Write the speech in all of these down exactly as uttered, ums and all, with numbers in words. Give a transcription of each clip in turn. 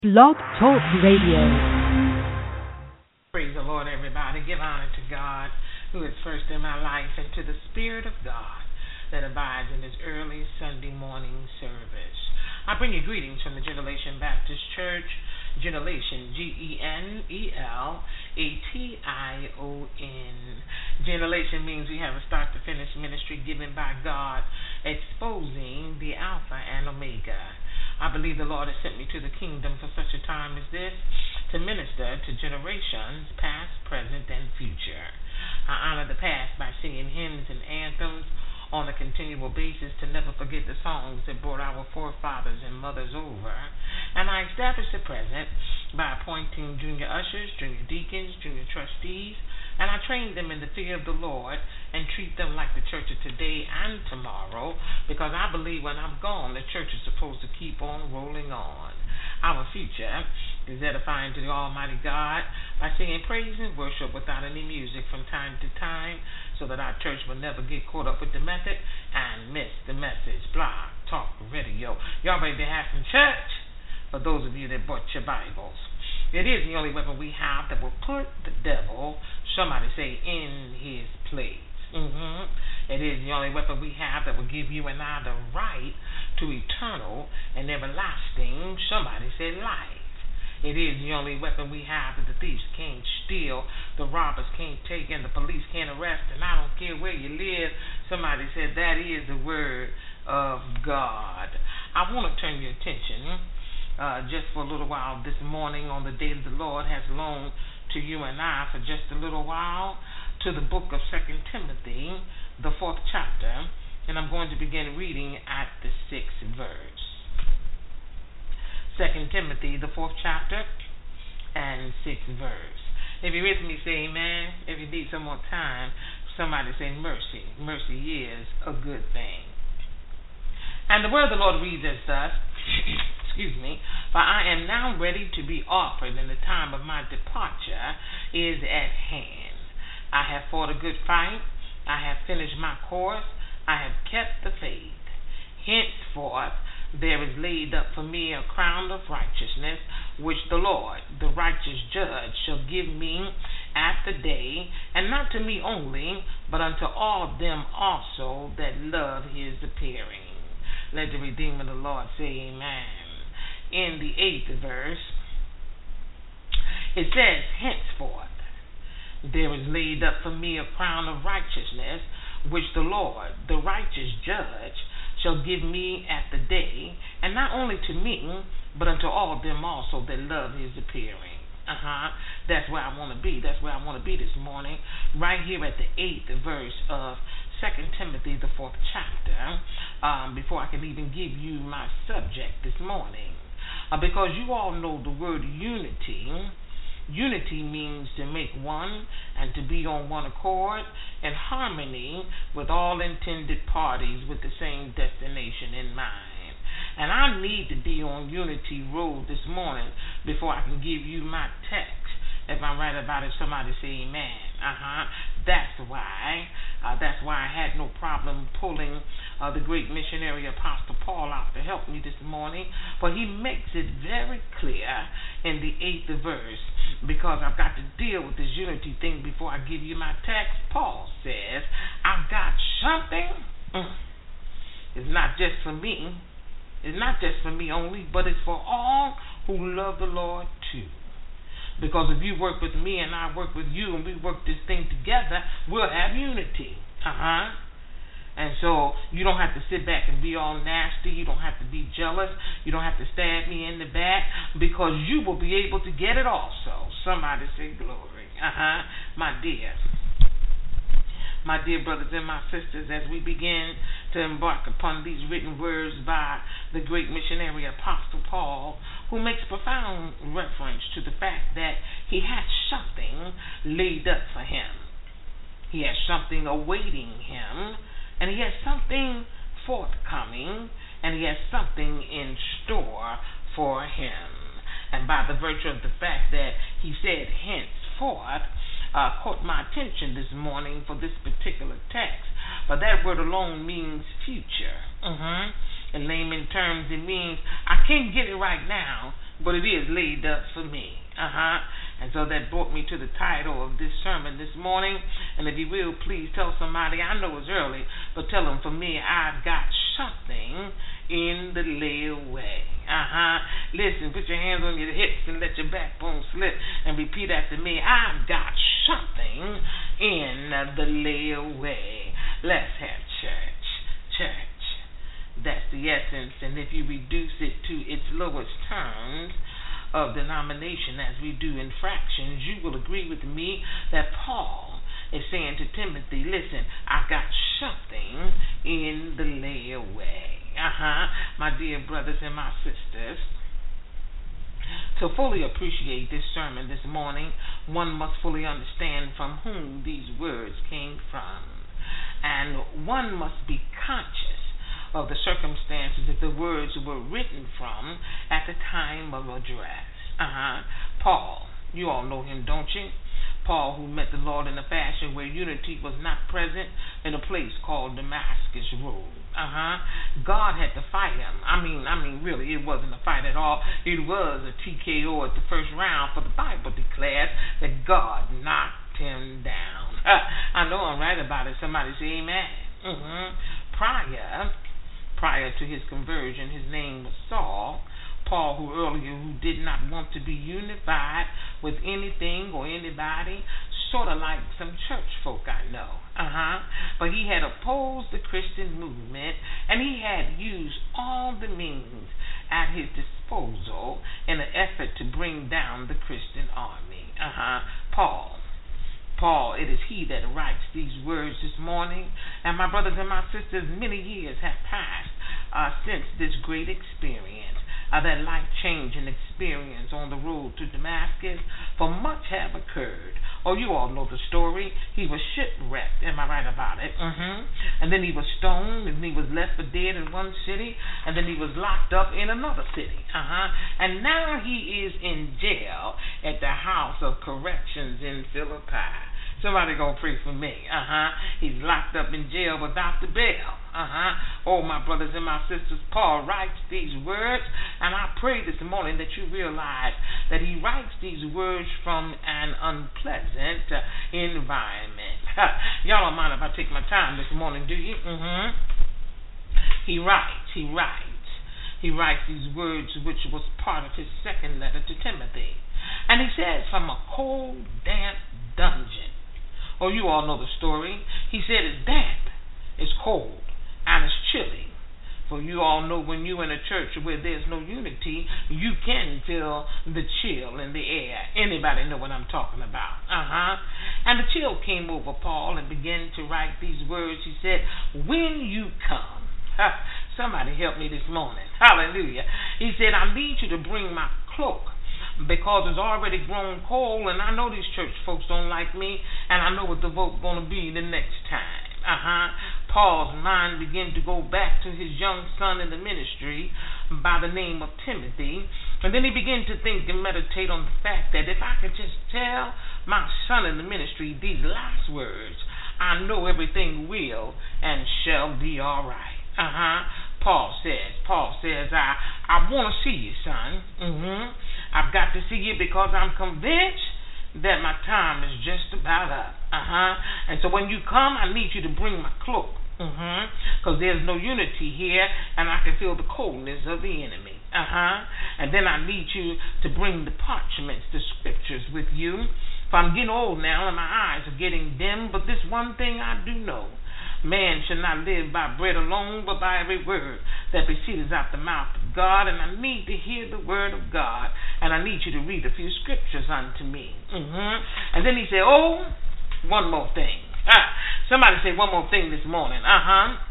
Blog Talk Radio. Praise the Lord, everybody. Give honor to God, who is first in my life, and to the Spirit of God that abides in this early Sunday morning service. I bring you greetings from the Generation Baptist Church, Generation, G E N E L A T I O N. Generation means we have a start-to-finish ministry given by God, exposing the Alpha and Omega. I believe the Lord has sent me to the kingdom for such a time as this, to minister to generations past, present, and future. I honor the past by singing hymns and anthems on a continual basis to never forget the songs that brought our forefathers and mothers over. And I establish the present by appointing junior ushers, junior deacons, junior trustees, and I train them in the fear of the Lord and treat them like the church of today and tomorrow, because I believe when I'm gone, the church is supposed to keep on rolling on. Our future is edifying to the Almighty God by singing praise and worship without any music from time to time, so that our church will never get caught up with the method and miss the message. Blog Talk Radio. Y'all ready to have some church? For those of you that bought your Bibles, it is the only weapon we have that will put the devil, somebody say, in his place. Mm-hmm. It is the only weapon we have that will give you and I the right to eternal and everlasting, somebody say, life. It is the only weapon we have that the thieves can't steal, the robbers can't take, and the police can't arrest, and I don't care where you live. Somebody said that is the word of God. I want to turn your attention uh, just for a little while this morning on the day that the Lord has loaned to you and I for just a little while, to the book of Second Timothy, the fourth chapter, and I'm going to begin reading at the sixth verse. Second Timothy, the fourth chapter, and sixth verse. If you're with me, say amen. If you need some more time, somebody say mercy. Mercy is a good thing. And the word of the Lord reads as thus, excuse me, for I am now ready to be offered, and the time of my departure is at hand. I have fought a good fight. I have finished my course. I have kept the faith. Henceforth, there is laid up for me a crown of righteousness, which the Lord, the righteous judge, shall give me at the day, and not to me only, but unto all them also that love his appearing. Let the Redeemer of the Lord say amen. In the eighth verse, it says, henceforth, there is laid up for me a crown of righteousness, which the Lord, the righteous judge, shall give me at the day, and not only to me, but unto all them also that love his appearing. Uh-huh. That's where I want to be. That's where I want to be this morning, right here at the eighth verse of Second Timothy, the fourth chapter, um, before I can even give you my subject this morning. Uh, because you all know the word unity. Unity means to make one and to be on one accord and harmony with all intended parties with the same destination in mind. And I need to be on Unity Road this morning before I can give you my text. If I'm right about it, somebody say amen. Uh-huh. That's why. Uh, that's why I had no problem pulling uh, the great missionary Apostle Paul out to help me this morning. But he makes it very clear in the eighth verse, because I've got to deal with this unity thing before I give you my text. Paul says, I've got something. Mm. It's not just for me. It's not just for me only, but it's for all who love the Lord too. Because if you work with me and I work with you and we work this thing together, we'll have unity. Uh-huh. And so you don't have to sit back and be all nasty. You don't have to be jealous. You don't have to stab me in the back, because you will be able to get it also. Somebody say glory. Uh-huh. My dear. My dear brothers and my sisters, as we begin to embark upon these written words by the great missionary Apostle Paul, who makes profound reference to the fact that he has something laid up for him. He has something awaiting him, and he has something forthcoming, and he has something in store for him. And by the virtue of the fact that he said henceforth, uh, caught my attention this morning for this particular text. But that word alone means future. Mm-hmm. In layman terms, it means I can't get it right now, but it is laid up for me. Uh-huh. And so that brought me to the title of this sermon this morning. And if you will, please tell somebody, I know it's early, but tell them, for me, I've got something in the layaway. Uh-huh. Listen, put your hands on your hips and let your backbone slip and repeat after me. I've got something in the layaway. Let's have church. Church. That's the essence. And if you reduce it to its lowest terms of denomination, as we do in fractions, you will agree with me that Paul is saying to Timothy, listen, I've got something in the layaway. Uh-huh. My dear brothers and my sisters, to fully appreciate this sermon this morning, one must fully understand from whom these words came from. And one must be conscious of the circumstances that the words were written from at the time of address. Uh-huh. Paul, you all know him, don't you? Paul, who met the Lord in a fashion where unity was not present in a place called Damascus Road. Uh-huh. God had to fight him. I mean, I mean, really, it wasn't a fight at all. It was a T K O at the first round, for the Bible declares that God knocked him down. I know I'm right about it. Somebody say amen. Mm-hmm. Prior Prior to his conversion, his name was Saul. Paul, who earlier who did not want to be unified with anything or anybody, sort of like some church folk I know. Uh-huh. But he had opposed the Christian movement, and he had used all the means at his disposal in an effort to bring down the Christian army. Uh-huh. Paul. Paul, it is he that writes these words this morning. And my brothers and my sisters, many years have passed uh, since this great experience, uh, that life-changing experience on the road to Damascus, for much have occurred. Oh, you all know the story. He was shipwrecked, am I right about it? Mm-hmm. And then he was stoned, and he was left for dead in one city, and then he was locked up in another city. Uh-huh. And now he is in jail at the House of Corrections in Philippi. Somebody gonna pray for me. Uh-huh. He's locked up in jail without the bail. Uh-huh. Oh, my brothers and my sisters, Paul writes these words, and I pray this morning that you realize that he writes these words from an unpleasant uh, environment. Y'all don't mind if I take my time this morning, do you? Mm-hmm. He writes, he writes, he writes these words, which was part of his second letter to Timothy. And he says, from a cold, damp dungeon. Oh, you all know the story. He said it's damp, it's cold, and it's chilly. For you all know when you're in a church where there's no unity, you can feel the chill in the air. Anybody know what I'm talking about? Uh-huh. And the chill came over Paul and began to write these words. He said, when you come. Ha, somebody help me this morning. Hallelujah. He said, I need you to bring my cloak, because it's already grown cold, and I know these church folks don't like me, and I know what the vote's going to be the next time. Uh-huh. Paul's mind began to go back to his young son in the ministry by the name of Timothy, and then he began to think and meditate on the fact that if I could just tell my son in the ministry these last words, I know everything will and shall be all right. Uh-huh. Paul says, Paul says, I, I want to see you, son. Mm-hmm. I've got to see you because I'm convinced that my time is just about up. Uh-huh. And so when you come, I need you to bring my cloak. Mm-hmm. Because there's no unity here, and I can feel the coldness of the enemy. Uh-huh. And then I need you to bring the parchments, the scriptures with you. For I'm getting old now, and my eyes are getting dim, but this one thing I do know. Man should not live by bread alone, but by every word that proceeds out the mouth of God. And I need to hear the word of God. And I need you to read a few scriptures unto me. Mm-hmm. And then he said, oh, one more thing. Ah, somebody say one more thing this morning. Uh-huh.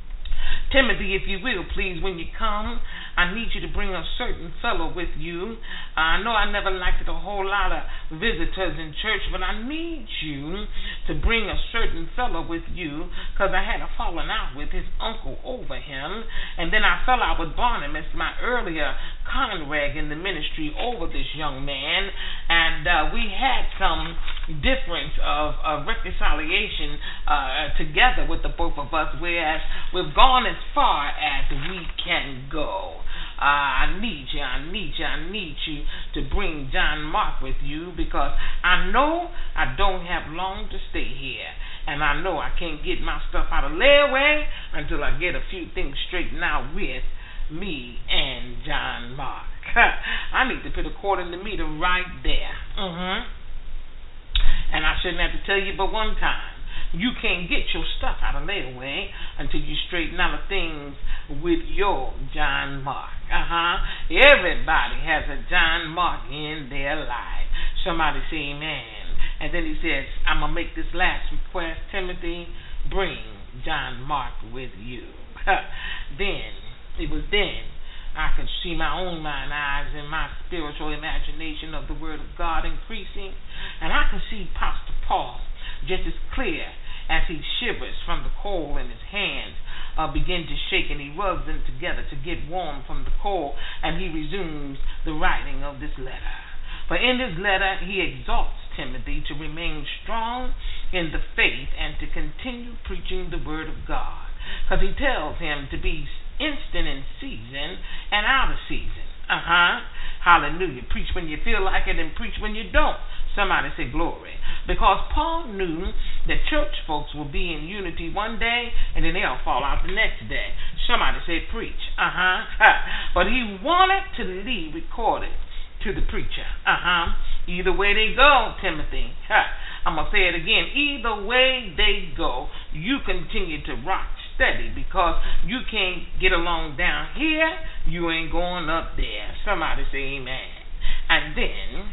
Timothy, if you will, please, when you come, I need you to bring a certain fellow with you. Uh, I know I never liked it, a whole lot of visitors in church, but I need you to bring a certain fellow with you because I had a falling out with his uncle over him, and then I fell out with Barnabas, my earlier conreg in the ministry, over this young man, and uh, we had some difference of, of reconciliation uh, together with the both of us, whereas we've gone as far as we can go. Uh, I need you, I need you, I need you to bring John Mark with you because I know I don't have long to stay here. And I know I can't get my stuff out of layaway until I get a few things straightened out with me and John Mark. I need to put a quarter in the meter right there. Mm-hmm. And I shouldn't have to tell you but one time. You can't get your stuff out of layaway until you straighten out the things with your John Mark. Uh-huh. Everybody has a John Mark in their life. Somebody say amen. And then he says, I'm going to make this last request. Timothy, bring John Mark with you. Then, it was then I could see my own mind eyes and my spiritual imagination of the Word of God increasing. And I could see Pastor Paul just as clear as he shivers from the coal in his hands uh, begin to shake, and he rubs them together to get warm from the coal, and he resumes the writing of this letter. For in this letter he exhorts Timothy to remain strong in the faith and to continue preaching the Word of God, because he tells him to be instant in season and out of season. Uh-huh. Hallelujah. Preach when you feel like it and preach when you don't. Somebody say glory. Because Paul knew that church folks will be in unity one day and then they'll fall out the next day. Somebody say preach. Uh-huh. But he wanted to leave recorded to the preacher. Uh-huh. Either way they go, Timothy. I'm going to say it again. Either way they go, you continue to rock steady, because you can't get along down here, you ain't going up there. Somebody say amen. And then,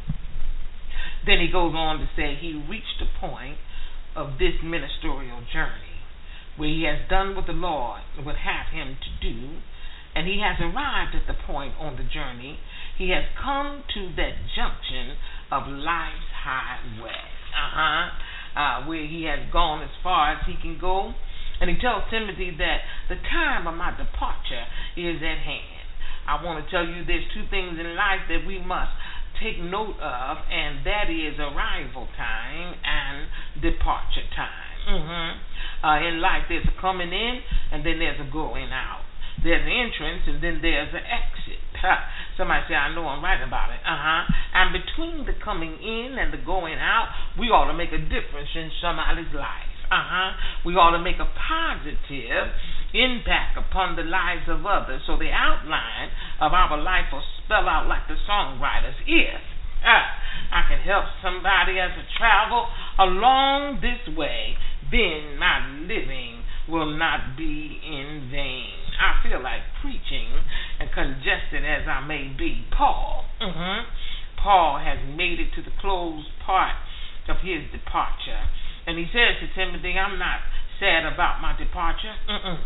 then he goes on to say he reached the point of this ministerial journey where he has done what the Lord would have him to do, and he has arrived at the point on the journey. He has come to that junction of life's highway, uh-huh, uh, where he has gone as far as he can go. And he tells Timothy that the time of my departure is at hand. I want to tell you there's two things in life that we must take note of, and that is arrival time and departure time. Mm-hmm. Uh, in life, there's a coming in, and then there's a going out. There's an entrance, and then there's an exit. Somebody say, I know I'm right about it. Uh-huh. And between the coming in and the going out, we ought to make a difference in somebody's life. Uh-huh. We ought to make a positive impact upon the lives of others. So the outline of our life will spell out like the songwriters. If uh, I can help somebody as I travel along this way, then my living will not be in vain. I feel like preaching, and congested as I may be, Paul, uh-huh, Paul has made it to the closed part of his departure. And he says to Timothy, I'm not sad about my departure. Mm-mm.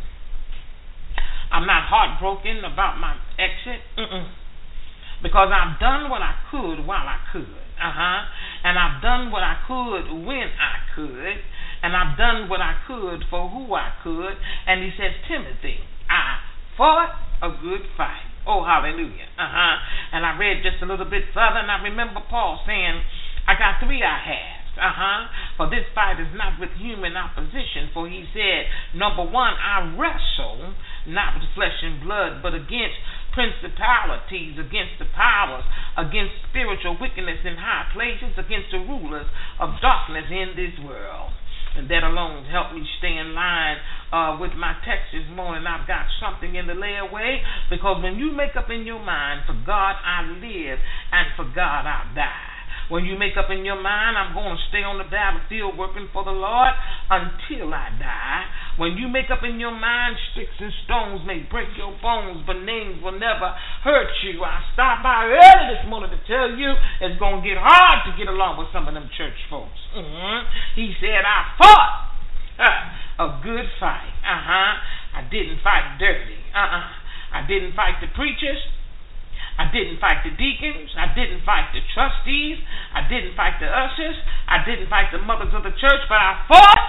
I'm not heartbroken about my exit. Mm-mm. Because I've done what I could while I could. Uh-huh. And I've done what I could when I could. And I've done what I could for who I could. And he says, Timothy, I fought a good fight. Oh, hallelujah. Uh-huh. And I read just a little bit further, and I remember Paul saying, I got three I have. Uh-huh. For this fight is not with human opposition. For he said, number one, I wrestle not with flesh and blood, but against principalities, against the powers, against spiritual wickedness in high places, against the rulers of darkness in this world. And that alone helped me stay in line uh, with my text this morning. I've got something in the layaway, because when you make up in your mind, for God I live and for God I die. When you make up in your mind, I'm going to stay on the battlefield working for the Lord until I die. When you make up in your mind, sticks and stones may break your bones, but names will never hurt you. I stopped by early this morning to tell you it's going to get hard to get along with some of them church folks. Mm-hmm. He said, I fought uh, a good fight. Uh-huh. I didn't fight dirty. Uh-uh. I didn't fight the preachers. I didn't fight the deacons. I didn't fight the trustees. I didn't fight the ushers. I didn't fight the mothers of the church, but I fought.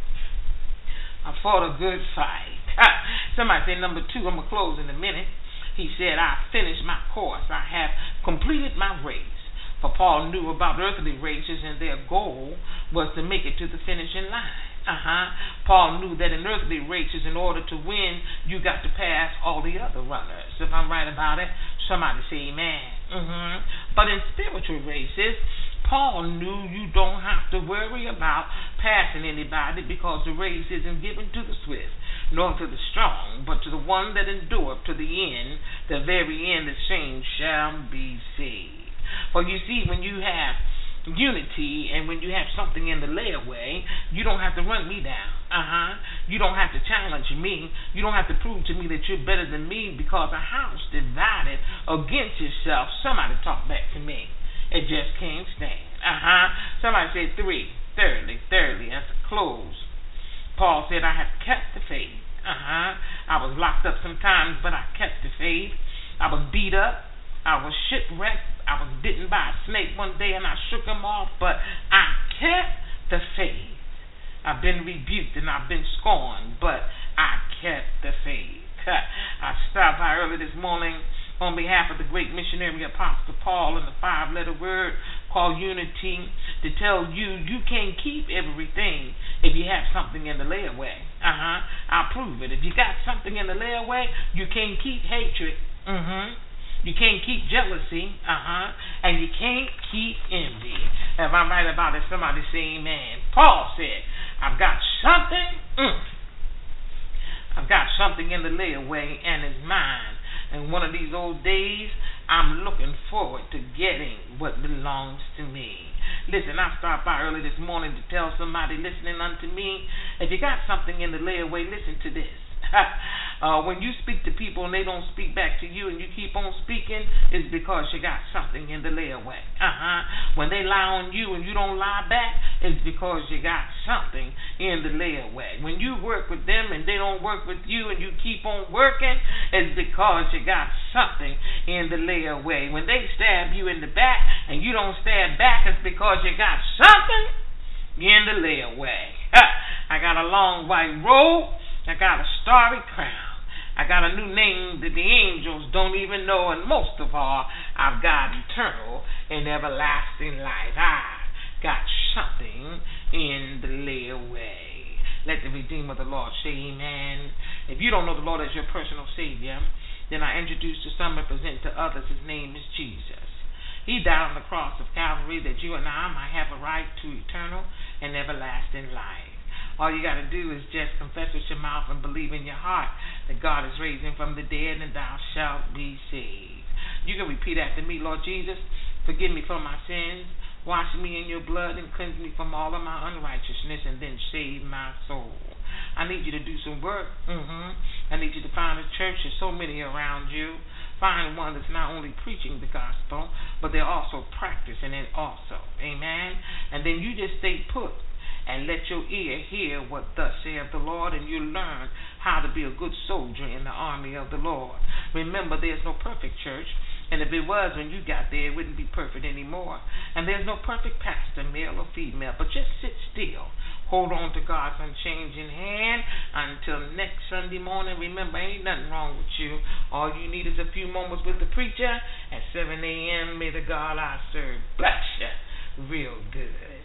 I fought a good fight. Somebody say number two. I'm going to close in a minute. He said, I finished my course. I have completed my race. For Paul knew about earthly races, and their goal was to make it to the finishing line. Uh-huh. Paul knew that in earthly races, in order to win, you got to pass all the other runners. If I'm right about it, somebody say amen. Mm-hmm. But in spiritual races, Paul knew you don't have to worry about passing anybody, because the race isn't given to the swift, nor to the strong, but to the one that endureth to the end. The very end, the same shall be saved. For you see, when you have unity, and when you have something in the layaway, you don't have to run me down. Uh-huh. You don't have to challenge me. You don't have to prove to me that you're better than me, because a house divided against itself, somebody talk back to me, it just can't stand. Uh-huh. Somebody said three. Thirdly, thirdly, as a close, Paul said, I have kept the faith. Uh-huh. I was locked up sometimes, but I kept the faith. I was beat up. I was shipwrecked. I was bitten by a snake one day and I shook him off, but I kept the faith. I've been rebuked and I've been scorned, but I kept the faith. I stopped by early this morning on behalf of the great missionary Apostle Paul in the five-letter word called unity, to tell you you can't keep everything if you have something in the layaway. Uh-huh. I'll prove it. If you got something in the layaway, you can't keep hatred. Mm-hmm. You can't keep jealousy, uh-huh, and you can't keep envy. If I'm right about it, somebody say amen. Paul said, I've got something, mm, I've got something in the layaway, and it's mine. And one of these old days, I'm looking forward to getting what belongs to me. Listen, I stopped by early this morning to tell somebody listening unto me, if you got something in the layaway, listen to this. uh, when you speak to people and they don't speak back to you and you keep on speaking, it's because you got something in the layaway. Uh-huh. When they lie on you and you don't lie back, it's because you got something in the layaway. When you work with them and they don't work with you and you keep on working, it's because you got something in the layaway. When they stab you in the back and you don't stab back, it's because you got something in the layaway. I got a long white robe. I got a starry crown. I got a new name that the angels don't even know. And most of all, I've got eternal and everlasting life. I got something in the layaway. Let the Redeemer of the Lord say amen. If you don't know the Lord as your personal Savior, then I introduce to some and present to others, his name is Jesus. He died on the cross of Calvary that you and I might have a right to eternal and everlasting life. All you got to do is just confess with your mouth and believe in your heart that God is raising from the dead, and thou shalt be saved. You can repeat after me. Lord Jesus, forgive me for my sins. Wash me in your blood and cleanse me from all of my unrighteousness, and then save my soul. I need you to do some work. Mm-hmm. I need you to find a church. There's so many around you. Find one that's not only preaching the gospel, but they're also practicing it also. Amen? And then you just stay put and let your ear hear what thus saith the Lord, and you learn how to be a good soldier in the army of the Lord. Remember, there's no perfect church, and if it was when you got there, it wouldn't be perfect anymore. And there's no perfect pastor, male or female, but just sit still. Hold on to God's unchanging hand until next Sunday morning. Remember, ain't nothing wrong with you. All you need is a few moments with the preacher at seven a.m. May the God I serve bless you real good.